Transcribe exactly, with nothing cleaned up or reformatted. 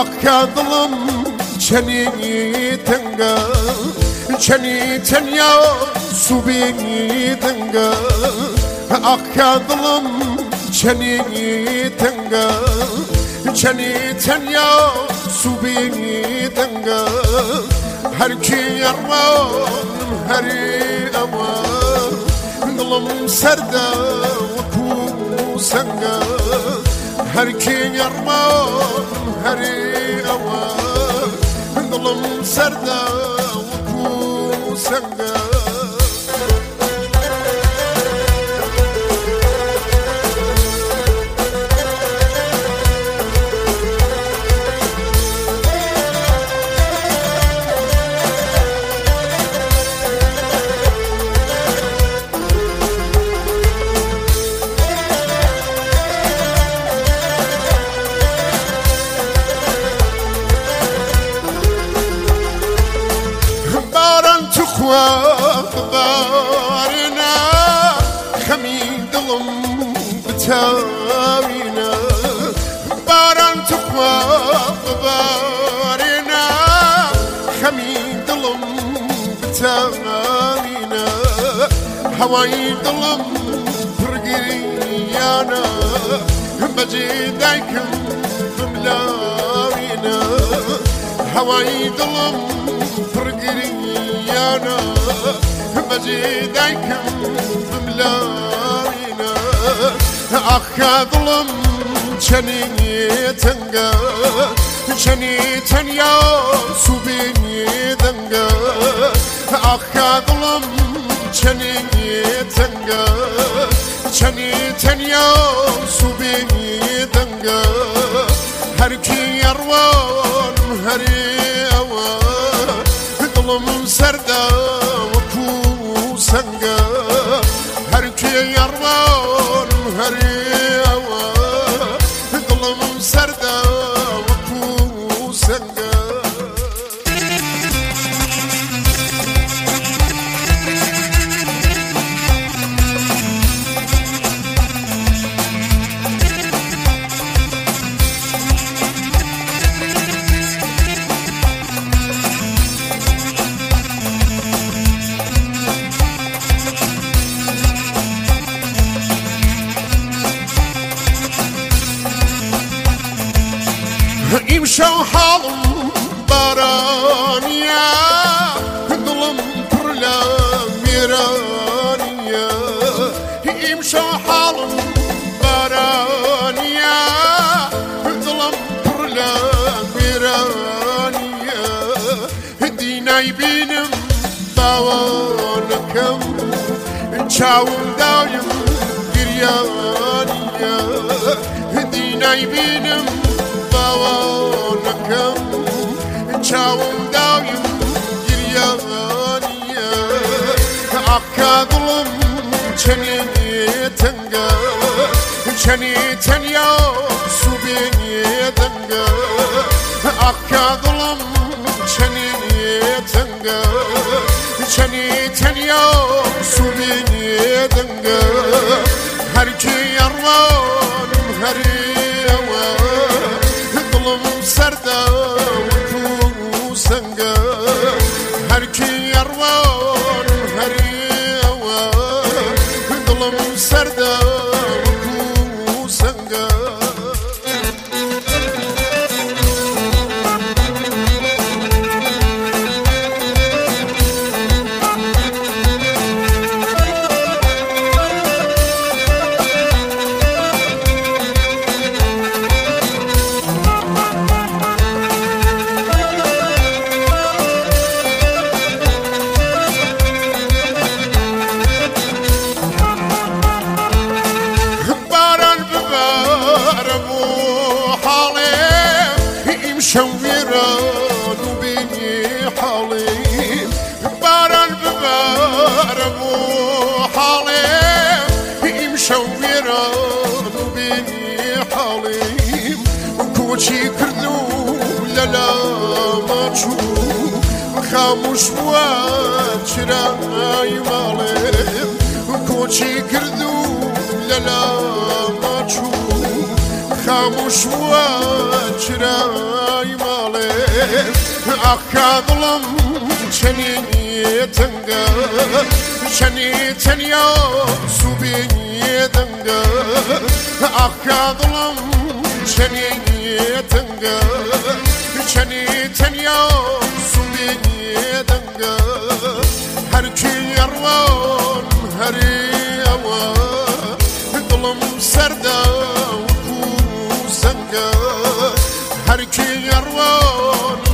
akka dilim çeni tenga çeni tenya subi tenga akka dilim çeni tenga çeni tenya subi tenga her ki yarvan her ama dilim serda ku sanga her ki yarvan her ama dilim serda ku sanga بارنا خمين دلم بتاوينا باران تقوى بارنا خمين دلم بتاوينا هواي دلم فرقيانا بجي دايكم بملاوينا هواي دلم فرقيانا بجي دايكم بملاوينا أخا ظلم چني تنگا چني تنيا سوبيني دنگا أخا ظلم چني تنگا چني تنيا سوبيني دنگا هر كي يروان هر اوان ظلم سردا وكو سنگا هر كي يروان هر اوان ظلم سردا وكو سنگا يمشوا حالهم بارانيا ظلم كرلا ميرانيا يمشوا حالهم بارانيا ظلم كرلا ميرانيا دينا يبينم باوانكم نشاوم دايم قريانيا دينا يبينم باوانكم نشاوم دايم قريانيا أكا ظلم چني تنگا چني تنيا سوبيني دنگا أكا ظلم چني تنگا چني تنيا سوبيني دنگا هر كي يروان هر سردا وكو سنگا هر كي يروان هر اوان ظلم سردا وكو سنگا شويران وبيني حالي باران ببارب وحالي مشويران وبيني حالي وكوشي كردو للا ما تشوف خاموش بوات شراي مالي وكوشي كردو للا ما تشوف خاموش وجراي مالي أخا ظلم شني تنقى شني تنيا سوبي دنقى أخا ظلم شني تنقى شني تنيا سوبي دنقى هركي يروان هري أوان ظلم سردا هركي يروان